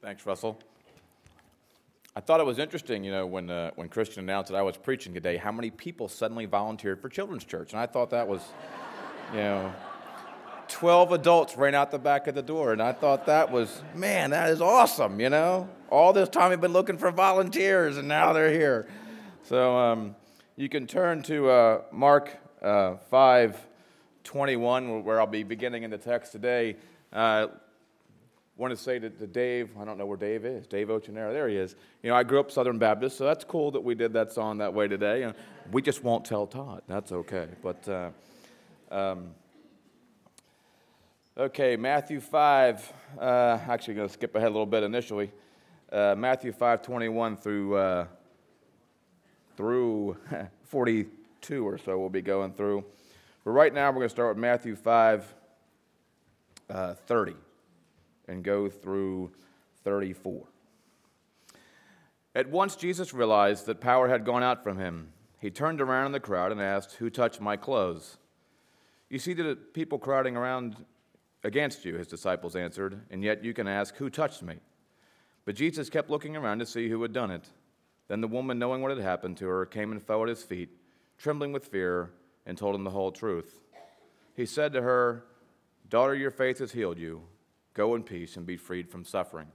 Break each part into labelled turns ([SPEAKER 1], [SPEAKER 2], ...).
[SPEAKER 1] Thanks, Russell. I thought it was interesting, when Christian announced that I was preaching today, how many people suddenly volunteered for Children's Church. And I thought that was, 12 adults ran out the back of the door. And I thought that was, man, that is awesome, All this time we've been looking for volunteers, and now they're here. So you can turn to Mark 5:21, where I'll be beginning in the text today. Want to say to Dave, I don't know where Dave is, Dave Ochenera, there he is. I grew up Southern Baptist, so that's cool that we did that song that way today. We just won't tell Todd, that's okay. But, okay, Matthew 5, actually going to skip ahead a little bit initially. Matthew 5:21 through 42 or so we'll be going through. But right now we're going to start with Matthew 5:30. And go through 34. At once Jesus realized that power had gone out from him. He turned around in the crowd and asked, "Who touched my clothes?" "You see the people crowding around against you," his disciples answered, "and yet you can ask, 'Who touched me?'" But Jesus kept looking around to see who had done it. Then the woman, knowing what had happened to her, came and fell at his feet, trembling with fear, and told him the whole truth. He said to her, "Daughter, your faith has healed you. Go in peace and be freed from suffering."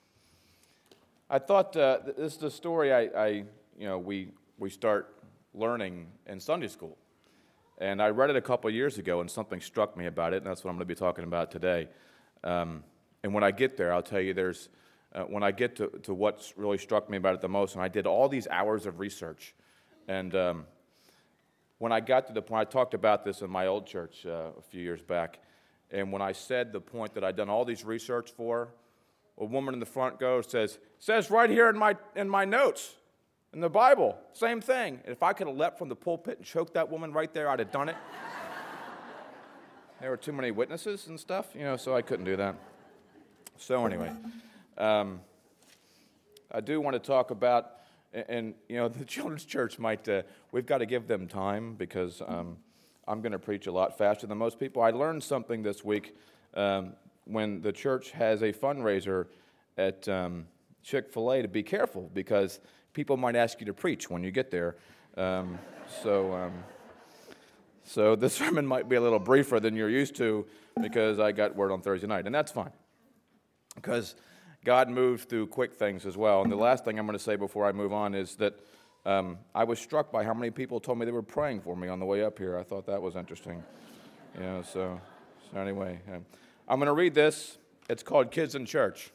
[SPEAKER 1] I thought this is the story we start learning in Sunday school. And I read it a couple years ago, and something struck me about it, and that's what I'm going to be talking about today. And when I get there, I'll tell you when I get to what's really struck me about it the most, and I did all these hours of research. And when I got to the point, I talked about this in my old church a few years back, and when I said the point that I'd done all these research for, a woman in the front says right here in my notes, in the Bible, same thing. If I could have leapt from the pulpit and choked that woman right there, I'd have done it. There were too many witnesses and stuff, so I couldn't do that. So anyway, I do want to talk about, and the Children's Church we've got to give them time because I'm going to preach a lot faster than most people. I learned something this week when the church has a fundraiser at Chick-fil-A to be careful because people might ask you to preach when you get there. So this sermon might be a little briefer than you're used to because I got word on Thursday night, and that's fine because God moves through quick things as well. And the last thing I'm going to say before I move on is that I was struck by how many people told me they were praying for me on the way up here. I thought that was interesting. So anyway, I'm going to read this. It's called Kids in Church.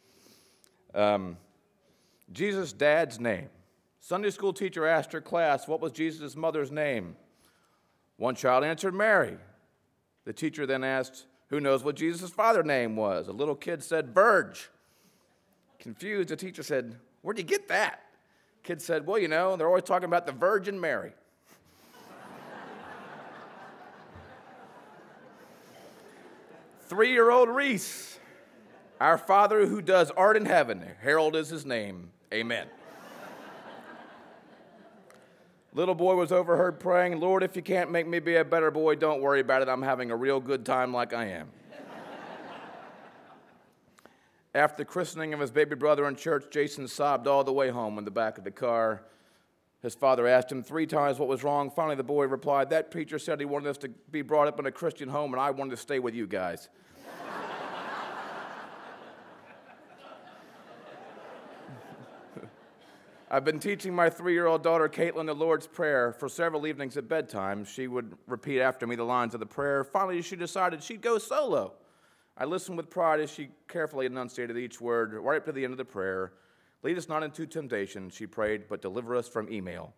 [SPEAKER 1] Jesus' dad's name. Sunday school teacher asked her class, what was Jesus' mother's name? One child answered Mary. The teacher then asked, who knows what Jesus' father's name was? A little kid said, Burge. Confused, the teacher said, where'd you get that? Kid said, well, they're always talking about the Virgin Mary. 3-year-old Reese, our Father who does art in heaven, Harold is his name, amen. Little boy was overheard praying, Lord, if you can't make me be a better boy, don't worry about it. I'm having a real good time like I am. After the christening of his baby brother in church, Jason sobbed all the way home in the back of the car. His father asked him 3 times what was wrong. Finally, the boy replied, that preacher said he wanted us to be brought up in a Christian home, and I wanted to stay with you guys. I've been teaching my 3-year-old daughter, Caitlin, the Lord's Prayer for several evenings at bedtime. She would repeat after me the lines of the prayer. Finally, she decided she'd go solo. I listened with pride as she carefully enunciated each word right up to the end of the prayer. Lead us not into temptation, she prayed, but deliver us from email.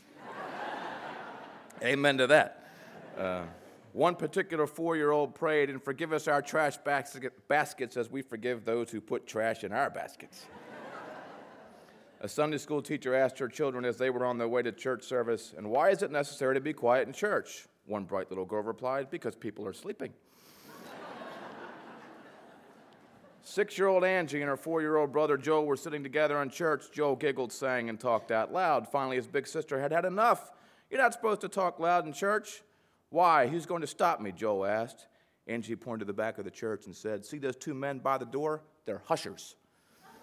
[SPEAKER 1] Amen to that. One particular 4-year-old prayed, and forgive us our trash baskets as we forgive those who put trash in our baskets. A Sunday school teacher asked her children as they were on their way to church service, and why is it necessary to be quiet in church? One bright little girl replied, because people are sleeping. 6-year-old Angie and her 4-year-old brother Joel were sitting together in church. Joel giggled, sang, and talked out loud. Finally, his big sister had had enough. You're not supposed to talk loud in church. Why? Who's going to stop me? Joel asked. Angie pointed to the back of the church and said, see those 2 men by the door? They're hushers.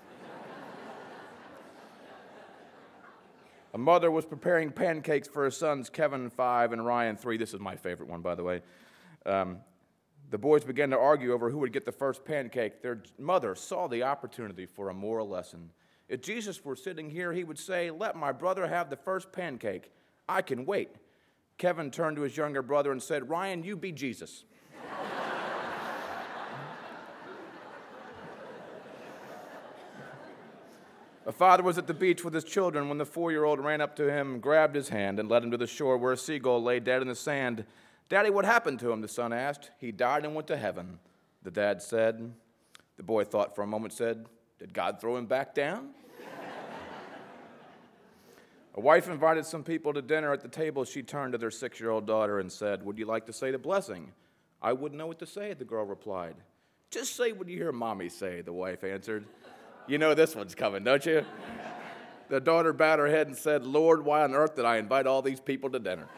[SPEAKER 1] A mother was preparing pancakes for her sons, Kevin, 5, and Ryan, 3. This is my favorite one, by the way. The boys began to argue over who would get the first pancake. Their mother saw the opportunity for a moral lesson. If Jesus were sitting here, he would say, "Let my brother have the first pancake. I can wait." Kevin turned to his younger brother and said, "Ryan, you be Jesus." A father was at the beach with his children when the 4-year-old ran up to him, grabbed his hand, and led him to the shore where a seagull lay dead in the sand. "Daddy, what happened to him?" the son asked. "He died and went to heaven," the dad said. The boy thought for a moment, said, "Did God throw him back down?" A wife invited some people to dinner. At the table, she turned to their 6-year-old daughter and said, "Would you like to say the blessing?" "I wouldn't know what to say," the girl replied. "Just say what you hear Mommy say," the wife answered. "You know this one's coming, don't you?" The daughter bowed her head and said, "Lord, why on earth did I invite all these people to dinner?"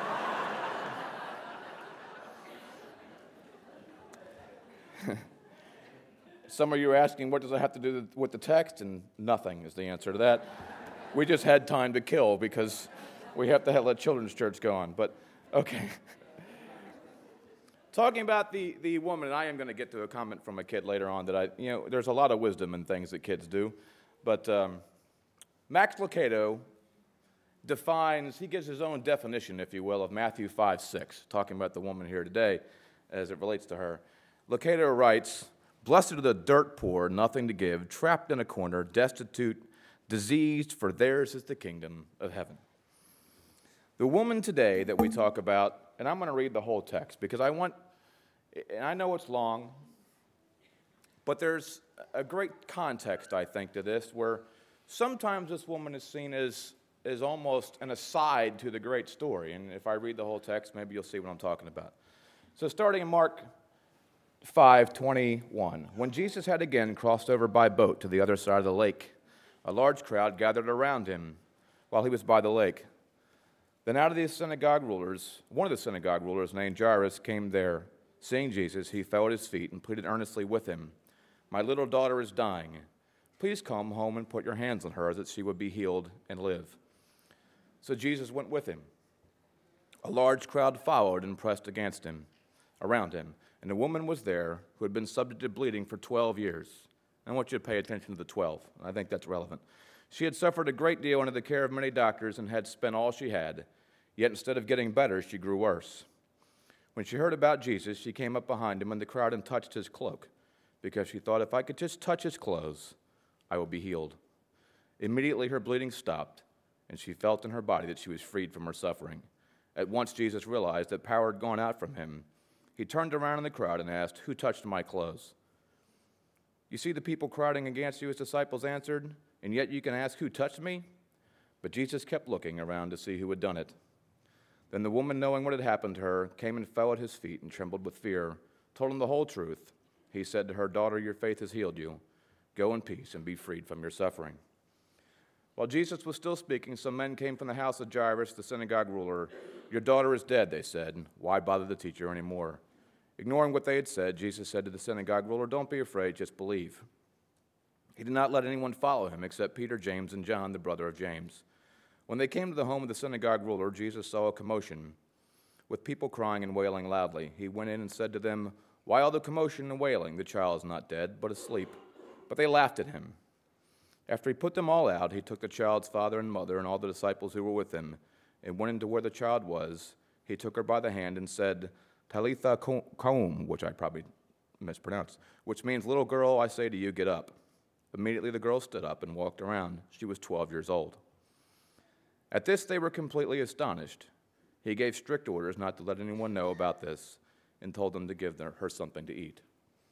[SPEAKER 1] Some of you are asking, what does that have to do with the text? And nothing is the answer to that. We just had time to kill because we have to let children's church go on. But, okay. Talking about the woman, and I am going to get to a comment from a kid later on that there's a lot of wisdom in things that kids do. But Max Lucado he gives his own definition, if you will, of Matthew 5:6, talking about the woman here today as it relates to her. Lucado writes, "Blessed are the dirt poor, nothing to give, trapped in a corner, destitute, diseased, for theirs is the kingdom of heaven." The woman today that we talk about, and I'm going to read the whole text because and I know it's long, but there's a great context, I think, to this, where sometimes this woman is seen as almost an aside to the great story. And if I read the whole text, maybe you'll see what I'm talking about. So starting in Mark 5:21, when Jesus had again crossed over by boat to the other side of the lake, a large crowd gathered around him while he was by the lake. Then one of the synagogue rulers named Jairus came there. Seeing Jesus, he fell at his feet and pleaded earnestly with him, "My little daughter is dying. Please come home and put your hands on her, that she would be healed and live." So Jesus went with him. A large crowd followed and pressed around him, and a woman was there who had been subject to bleeding for 12 years. I want you to pay attention to the 12. I think that's relevant. She had suffered a great deal under the care of many doctors and had spent all she had, yet instead of getting better, she grew worse. When she heard about Jesus, she came up behind him in the crowd and touched his cloak, because she thought, "If I could just touch his clothes, I will be healed." Immediately her bleeding stopped, and she felt in her body that she was freed from her suffering. At once Jesus realized that power had gone out from him. He turned around in the crowd and asked, "Who touched my clothes?" "You see the people crowding against you," his disciples answered, "and yet you can ask, 'Who touched me?'" But Jesus kept looking around to see who had done it. Then the woman, knowing what had happened to her, came and fell at his feet and trembled with fear, told him the whole truth. He said to her, "Daughter, your faith has healed you. Go in peace and be freed from your suffering." While Jesus was still speaking, some men came from the house of Jairus, the synagogue ruler. "Your daughter is dead," they said. "Why bother the teacher anymore?" Ignoring what they had said, Jesus said to the synagogue ruler, "Don't be afraid, just believe." He did not let anyone follow him except Peter, James, and John, the brother of James. When they came to the home of the synagogue ruler, Jesus saw a commotion, with people crying and wailing loudly. He went in and said to them, "Why all the commotion and wailing? The child is not dead, but asleep." But they laughed at him. After he put them all out, he took the child's father and mother and all the disciples who were with him, and went into where the child was. He took her by the hand and said, "Talitha koum," which I probably mispronounced, which means, "Little girl, I say to you, get up." Immediately the girl stood up and walked around. She was 12 years old. At this they were completely astonished. He gave strict orders not to let anyone know about this and told them to give her something to eat.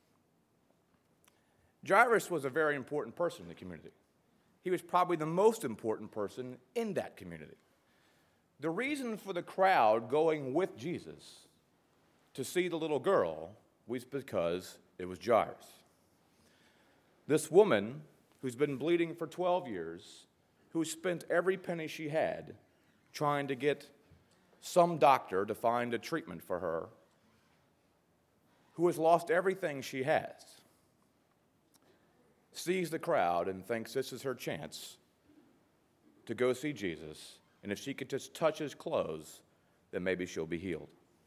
[SPEAKER 1] Jairus was a very important person in the community. He was probably the most important person in that community. The reason for the crowd going with Jesus to see the little girl was because it was Jairus. This woman, who's been bleeding for 12 years, who spent every penny she had trying to get some doctor to find a treatment for her, who has lost everything she has, sees the crowd and thinks this is her chance to go see Jesus, and if she could just touch his clothes, then maybe she'll be healed.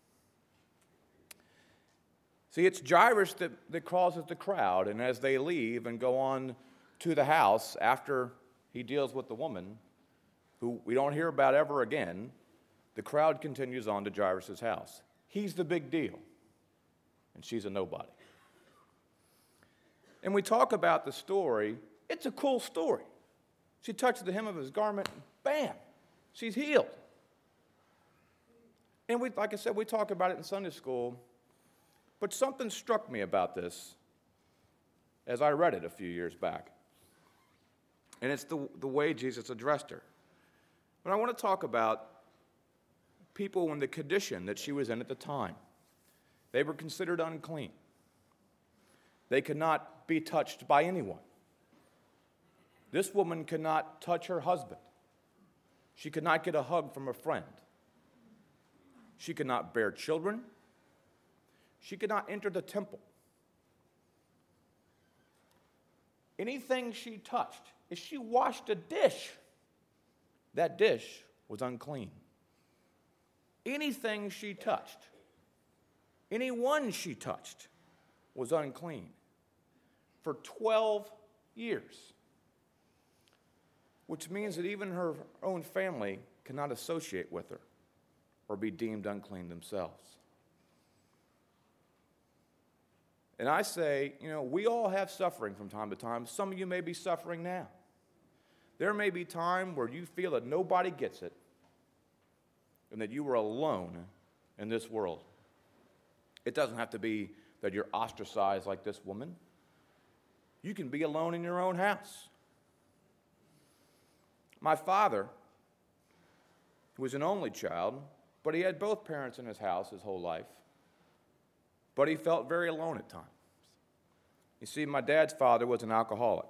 [SPEAKER 1] See, it's Jairus that causes the crowd, and as they leave and go on to the house after he deals with the woman, who we don't hear about ever again, the crowd continues on to Jairus' house. He's the big deal, and she's a nobody. And we talk about the story. It's a cool story. She touches the hem of his garment, and bam, she's healed. And like I said, we talk about it in Sunday school, but something struck me about this as I read it a few years back. And it's the way Jesus addressed her. But I want to talk about people in the condition that she was in at the time. They were considered unclean. They could not be touched by anyone. This woman could not touch her husband. She could not get a hug from a friend. She could not bear children. She could not enter the temple. Anything she touched, if she washed a dish, that dish was unclean. Anything she touched, anyone she touched, was unclean for 12 years, which means that even her own family cannot associate with her or be deemed unclean themselves. And I say, we all have suffering from time to time. Some of you may be suffering now. There may be time where you feel that nobody gets it and that you are alone in this world. It doesn't have to be that you're ostracized like this woman. You can be alone in your own house. My father was an only child, but he had both parents in his house his whole life. But he felt very alone at times. You see, my dad's father was an alcoholic.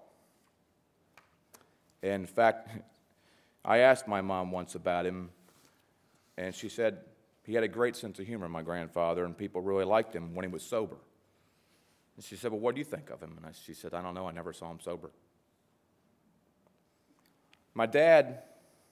[SPEAKER 1] In fact, I asked my mom once about him, and she said he had a great sense of humor, my grandfather, and people really liked him when he was sober. And she said, well, what do you think of him? And she said, I don't know, I never saw him sober. My dad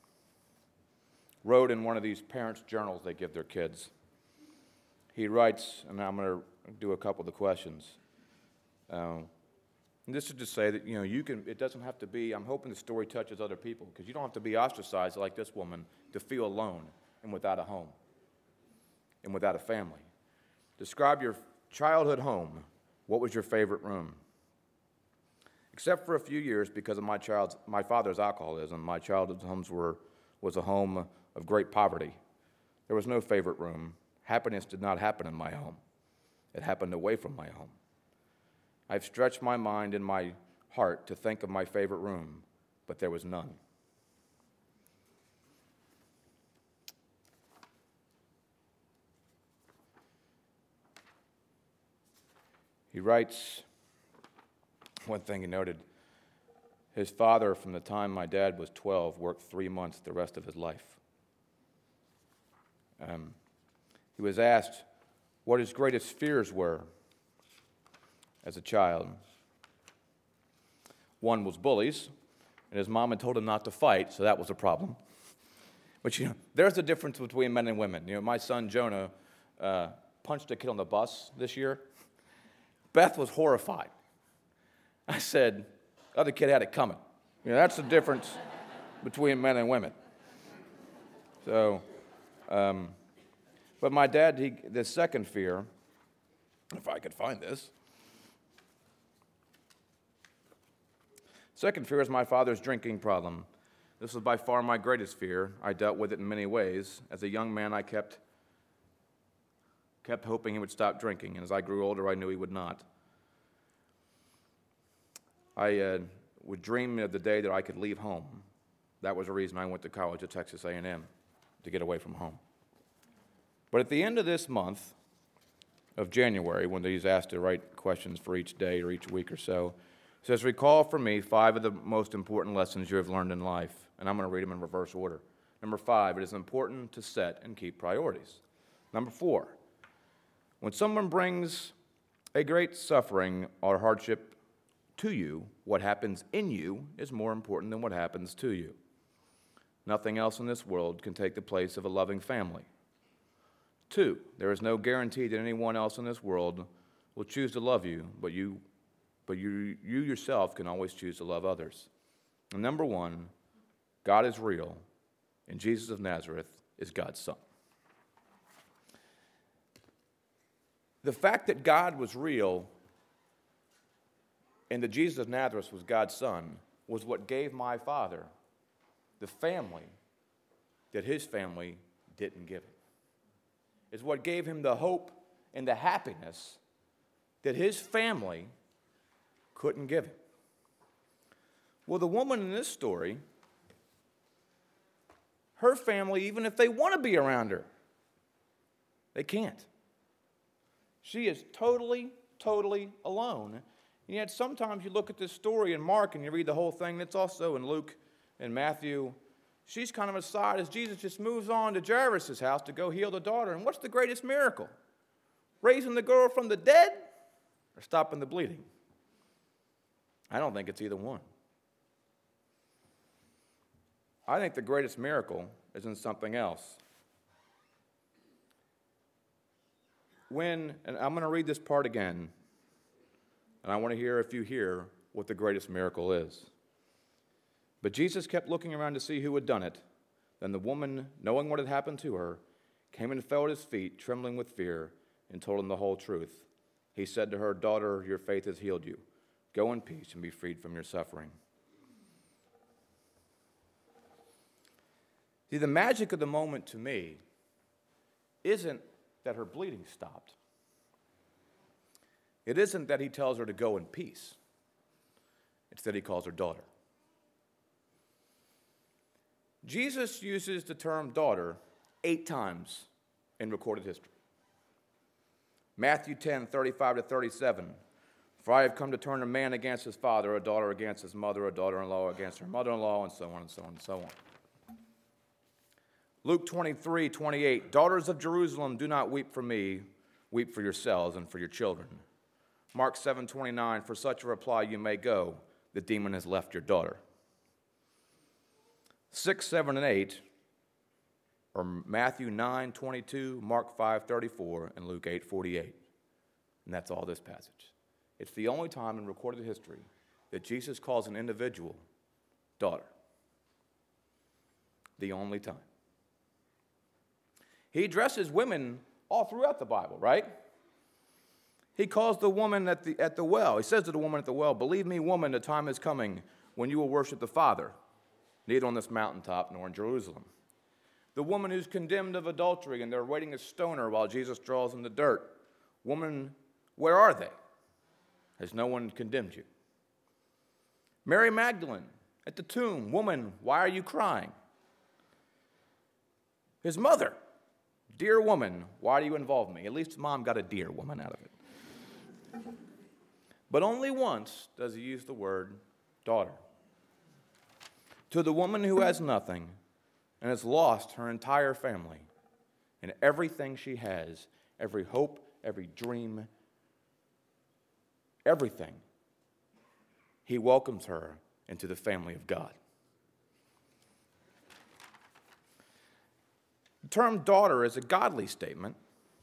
[SPEAKER 1] wrote in one of these parents' journals they give their kids. He writes, and I'm going to do a couple of the questions. And this is to say that, you can, it doesn't have to be, I'm hoping the story touches other people, because you don't have to be ostracized like this woman to feel alone and without a home and without a family. Describe your childhood home. What was your favorite room? Except for a few years because of my father's alcoholism, my childhood homes was a home of great poverty. There was no favorite room. Happiness did not happen in my home. It happened away from my home. I've stretched my mind and my heart to think of my favorite room, but there was none. He writes, one thing he noted, his father, from the time my dad was 12, worked 3 months the rest of his life. He was asked what his greatest fears were as a child. One was bullies, and his mom had told him not to fight, so that was a problem. But, there's a difference between men and women. My son Jonah punched a kid on the bus this year. Beth was horrified. I said, other kid had it coming. That's the difference between men and women. So, but my dad, the second fear, if I could find this, second fear is my father's drinking problem. This was by far my greatest fear. I dealt with it in many ways. As a young man, I kept hoping he would stop drinking, and as I grew older, I knew he would not. I would dream of the day that I could leave home. That was the reason I went to college at Texas A&M, to get away from home. But at the end of this month of January, when he's asked to write questions for each day or each week or so, it says, recall for me 5 of the most important lessons you have learned in life. And I'm going to read them in reverse order. Number 5, it is important to set and keep priorities. Number 4, when someone brings a great suffering or hardship to you, what happens in you is more important than what happens to you. Nothing else in this world can take the place of a loving family. 2, there is no guarantee that anyone else in this world will choose to love you, but you yourself can always choose to love others. And number 1, God is real, and Jesus of Nazareth is God's Son. The fact that God was real and that Jesus of Nazareth was God's Son was what gave my father the family that his family didn't give him. It's what gave him the hope and the happiness that his family couldn't give him. Well, the woman in this story, her family, even if they want to be around her, they can't. She is totally alone. And yet sometimes you look at this story in Mark and you read the whole thing. It's also in Luke and Matthew. She's kind of aside as Jesus just moves on to Jairus' house to go heal the daughter. And what's the greatest miracle? Raising the girl from the dead or stopping the bleeding? I don't think it's either one. I think the greatest miracle is in something else. And I'm going to read this part again, and I want to hear if you hear what the greatest miracle is. But Jesus kept looking around to see who had done it. Then the woman, knowing what had happened to her, came and fell at his feet, trembling with fear, and told him the whole truth. He said to her, "Daughter, your faith has healed you. Go in peace and be freed from your suffering." See, the magic of the moment to me isn't that her bleeding stopped. It isn't that he tells her to go in peace. It's that he calls her daughter. Jesus uses the term daughter 8 times in recorded history. Matthew 10:35-37. For I have come to turn a man against his father, a daughter against his mother, a daughter-in-law against her mother-in-law, and so on and so on and so on. Luke 23:28, daughters of Jerusalem, do not weep for me, weep for yourselves and for your children. Mark 7:29, for such a reply you may go, the demon has left your daughter. 6, 7, and 8 are Matthew 9:22, Mark 5:34, and Luke 8:48. And that's all this passage. It's the only time in recorded history that Jesus calls an individual daughter. The only time. He addresses women all throughout the Bible, right? He calls the woman at the well. He says to the woman at the well, believe me, woman, the time is coming when you will worship the Father, neither on this mountaintop nor in Jerusalem. The woman who's condemned of adultery and they're waiting to stone her while Jesus draws in the dirt. Woman, where are they? Has no one condemned you? Mary Magdalene at the tomb. Woman, why are you crying? His mother. Dear woman, why do you involve me? At least mom got a dear woman out of it. But only once does he use the word daughter. To the woman who has nothing and has lost her entire family and everything she has, every hope, every dream, everything, he welcomes her into the family of God. The term daughter is a godly statement.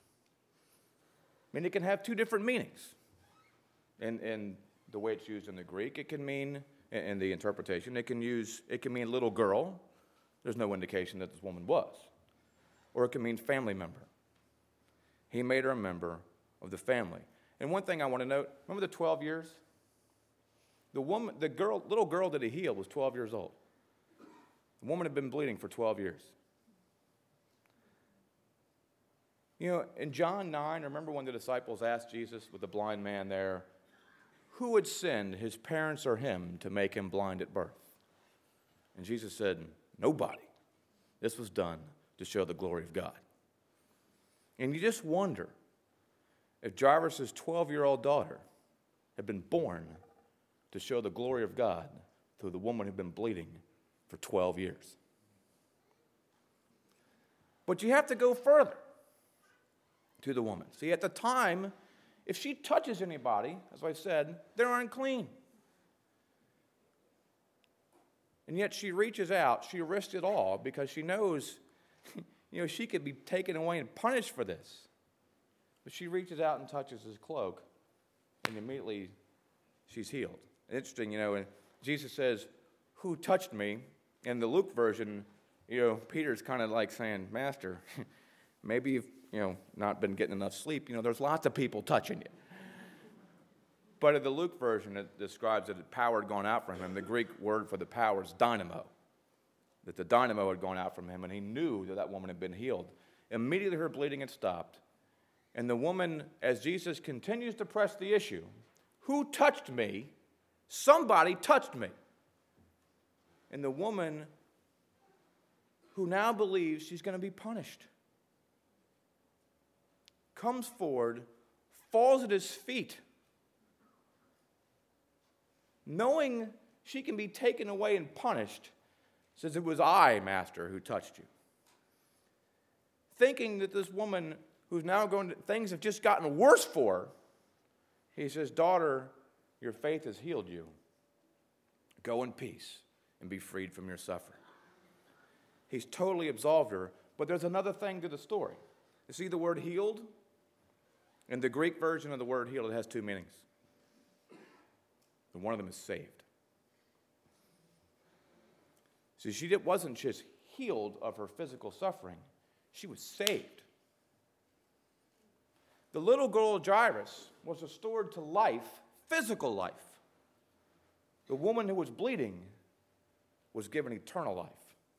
[SPEAKER 1] I mean, it can have 2 different meanings. In the way it's used in the Greek, it can mean, in the interpretation, it can mean little girl. There's no indication that this woman was. Or it can mean family member. He made her a member of the family. And one thing I want to note, remember the 12 years? Little girl that he healed was 12 years old. The woman had been bleeding for 12 years. You know, in John 9, remember when the disciples asked Jesus with the blind man there, who would sinned, his parents or him, to make him blind at birth? And Jesus said, nobody. This was done to show the glory of God. And you just wonder if Jairus' 12-year-old daughter had been born to show the glory of God through the woman who had been bleeding for 12 years. But you have to go further to the woman. See, at the time, if she touches anybody, as I said, they're unclean. And yet she reaches out. She risks it all because she knows, she could be taken away and punished for this. But she reaches out and touches his cloak, and immediately she's healed. Interesting, and Jesus says, "Who touched me?" In the Luke version, Peter's kind of like saying, "Master, maybe you've, not been getting enough sleep. There's lots of people touching you." But in the Luke version, it describes that the power had gone out from him. The Greek word for the power is dynamo. That the dynamo had gone out from him, and he knew that woman had been healed. Immediately her bleeding had stopped. And the woman, as Jesus continues to press the issue, "Who touched me?" Somebody touched me. And the woman, who now believes she's going to be punished, comes forward, falls at his feet, knowing she can be taken away and punished, says, "It was I, Master, who touched you." Thinking that this woman who's now things have just gotten worse for her, he says, "Daughter, your faith has healed you. Go in peace and be freed from your suffering." He's totally absolved her, but there's another thing to the story. You see the word healed? In the Greek version of the word healed, it has two meanings. And one of them is saved. See, she wasn't just healed of her physical suffering, she was saved. The little girl Jairus was restored to life, physical life. The woman who was bleeding was given eternal life.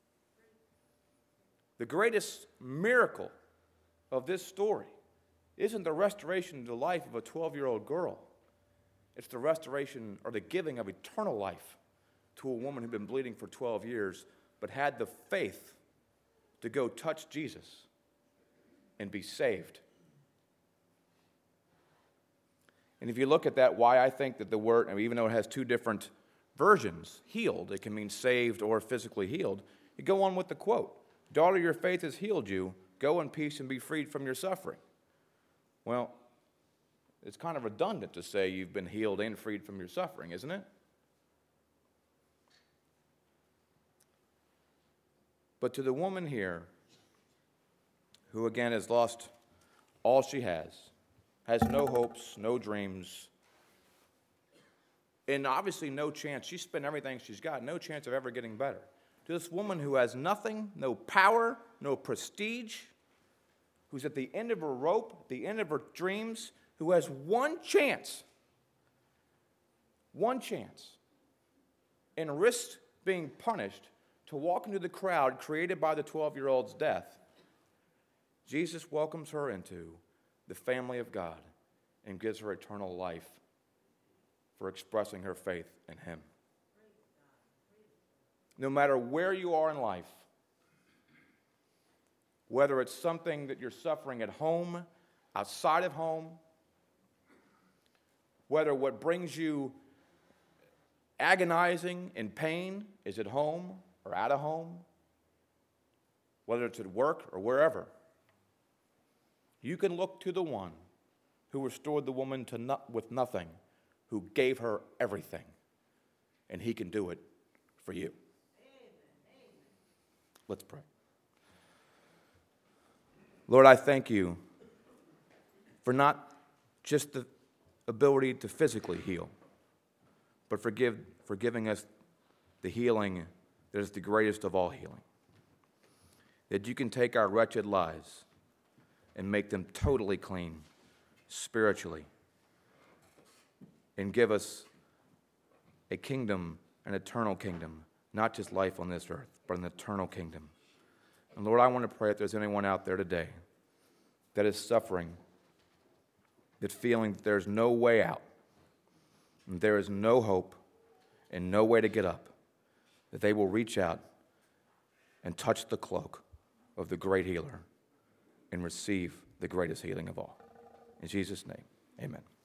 [SPEAKER 1] The greatest miracle of this story isn't the restoration to life of a 12-year-old girl. It's the restoration or the giving of eternal life to a woman who'd been bleeding for 12 years but had the faith to go touch Jesus and be saved. And if you look at that, why I think that the word, even though it has two different versions, healed, it can mean saved or physically healed, you go on with the quote, "Daughter, your faith has healed you. Go in peace and be freed from your suffering." Well, it's kind of redundant to say you've been healed and freed from your suffering, isn't it? But to the woman here, who again has lost all she has no hopes, no dreams, and obviously no chance, she spent everything she's got, no chance of ever getting better. To this woman who has nothing, no power, no prestige, who's at the end of her rope, the end of her dreams, who has one chance, and risks being punished to walk into the crowd created by the 12-year-old's death, Jesus welcomes her into the family of God and gives her eternal life for expressing her faith in Him. No matter where you are in life, whether it's something that you're suffering at home, outside of home, whether what brings you agonizing and pain is at home or out of home, whether it's at work or wherever, you can look to the one who restored the woman with nothing, who gave her everything, and He can do it for you. Let's pray. Lord, I thank You for not just the ability to physically heal, but for giving us the healing that is the greatest of all healing. That You can take our wretched lives and make them totally clean spiritually and give us a kingdom, an eternal kingdom, not just life on this earth, but an eternal kingdom. And Lord, I want to pray if there's anyone out there today that is suffering, that feeling that there's no way out, and there is no hope and no way to get up, that they will reach out and touch the cloak of the great healer and receive the greatest healing of all. In Jesus' name, amen.